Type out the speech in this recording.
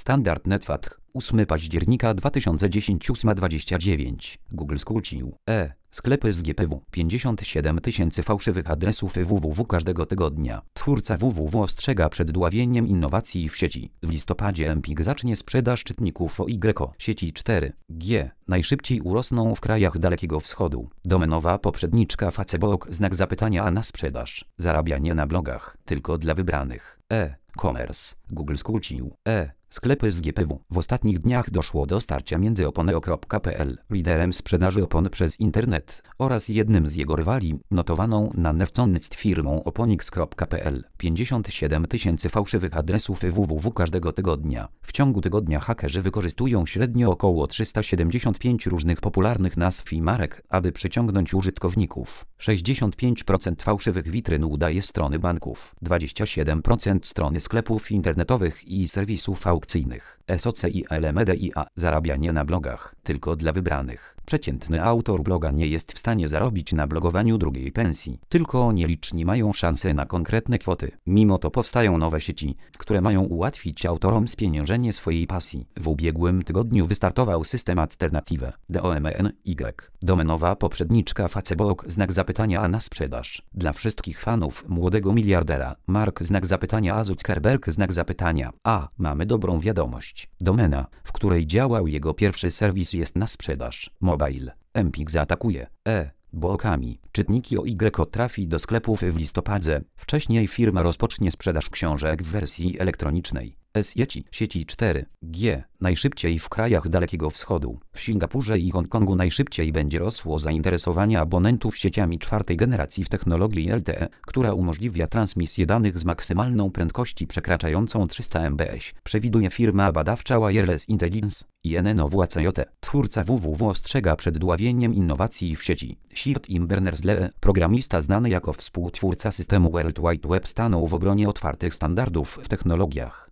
Standard NetFATH, 8 października 2010 8:29. Google skrócił. Sklepy z GPW. 57 000 fałszywych adresów www każdego tygodnia. Twórca www ostrzega przed dławieniem innowacji w sieci. W listopadzie Empik zacznie sprzedaż czytników OYO. Sieci 4G najszybciej urosną w krajach Dalekiego Wschodu. Domenowa poprzedniczka Facebook znak zapytania a na sprzedaż. Zarabianie na blogach tylko dla wybranych. E-commerce. Google skrócił. Sklepy z GPW. W ostatnich dniach doszło do starcia między Oponeo.pl, liderem sprzedaży opon przez internet, oraz jednym z jego rywali, notowaną na Newsnet firmą Oponix.pl. 57 000 fałszywych adresów www każdego tygodnia. W ciągu tygodnia hakerzy wykorzystują średnio około 375 różnych popularnych nazw i marek, aby przyciągnąć użytkowników. 65% fałszywych witryn udaje strony banków, 27% strony sklepów internetowych i serwisów aukcyjnych. SOCIL-Media. Zarabianie na blogach tylko dla wybranych. Przeciętny autor bloga nie jest w stanie zarobić na blogowaniu drugiej pensji. Tylko nieliczni mają szansę na konkretne kwoty. Mimo to powstają nowe sieci, które mają ułatwić autorom spieniężenie swojej pasji. W ubiegłym tygodniu wystartował system Alternative. DOMENY. Domenowa poprzedniczka Facebook znak zapytania a na sprzedaż. Dla wszystkich fanów młodego miliardera Mark znak zapytania a Zuckerberg znak zapytania a. Mamy dobrą wiadomość. Domena, w której działał jego pierwszy serwis, jest na sprzedaż. Mobile. Empik zaatakuje blokami. Czytniki OYO trafi do sklepów w listopadzie. Wcześniej firma rozpocznie sprzedaż książek w wersji elektronicznej. Sieci 4G najszybciej w krajach Dalekiego Wschodu. W Singapurze i Hongkongu najszybciej będzie rosło zainteresowanie abonentów sieciami czwartej generacji w technologii LTE, która umożliwia transmisję danych z maksymalną prędkości przekraczającą 300 Mbps, przewiduje firma badawcza Wireless Intelligence, INNOWACJ. Twórca www ostrzega przed dławieniem innowacji w sieci. Tim Berners-Lee, programista znany jako współtwórca systemu World Wide Web, stanął w obronie otwartych standardów w technologiach.